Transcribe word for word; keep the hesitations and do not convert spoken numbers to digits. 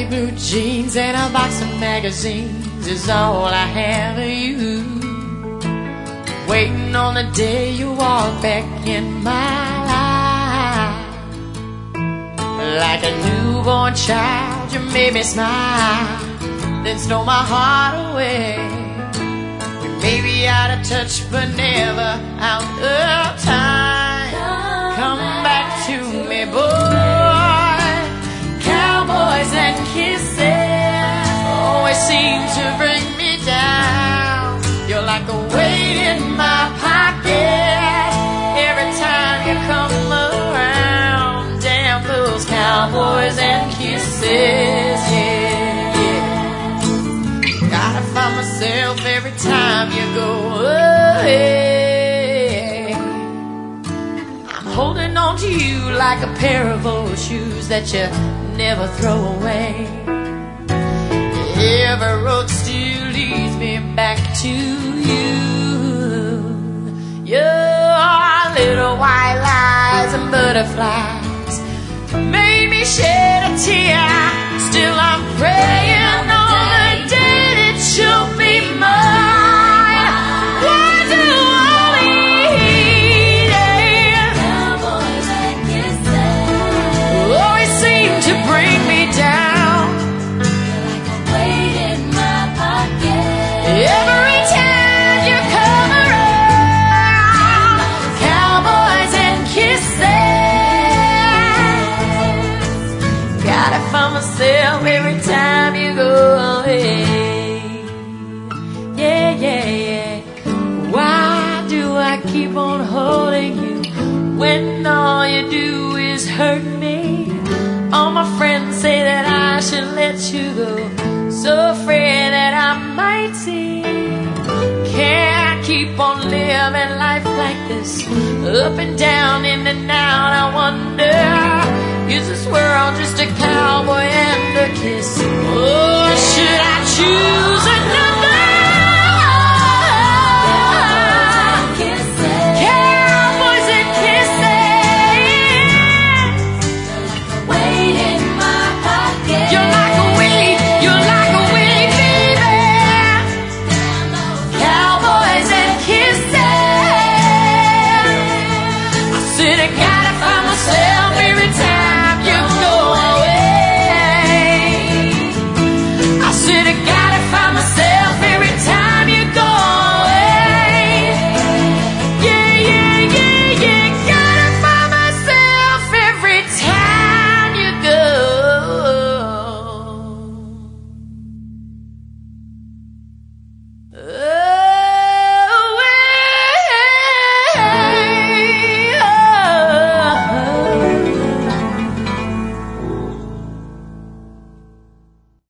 blue jeans and a box of magazines is all I have of you. Waiting on the day you walk back in my life. Like a newborn child, you made me smile, then stole my heart away. We may be out of touch, but never out of time. Come back to me, boy. Cowboys and kisses always seem to bring me down. You're like a weight in my pocket every time you come around. Damn those cowboys and kisses, yeah, yeah. Gotta find myself every time you go away. I'm holding on to you like a pair of old shoes that you never throw away. Every road still leads me back to you. Your little white lies and butterflies made me shed a tear. Still I'm praying on the day that you'll be mine. Why do all these cowboys and kisses always seem to bring me down? Every time you come around, cowboys and kisses. Gotta find myself every time you go away. Yeah, yeah, yeah. Why do I keep on holding you when all you do is hurt me? All my friends say that I should let you go, so afraid that I might see. Can't keep on living life like this, up and down, in and out. I wonder, is this world just a cowboy and a kiss? Or should I choose another?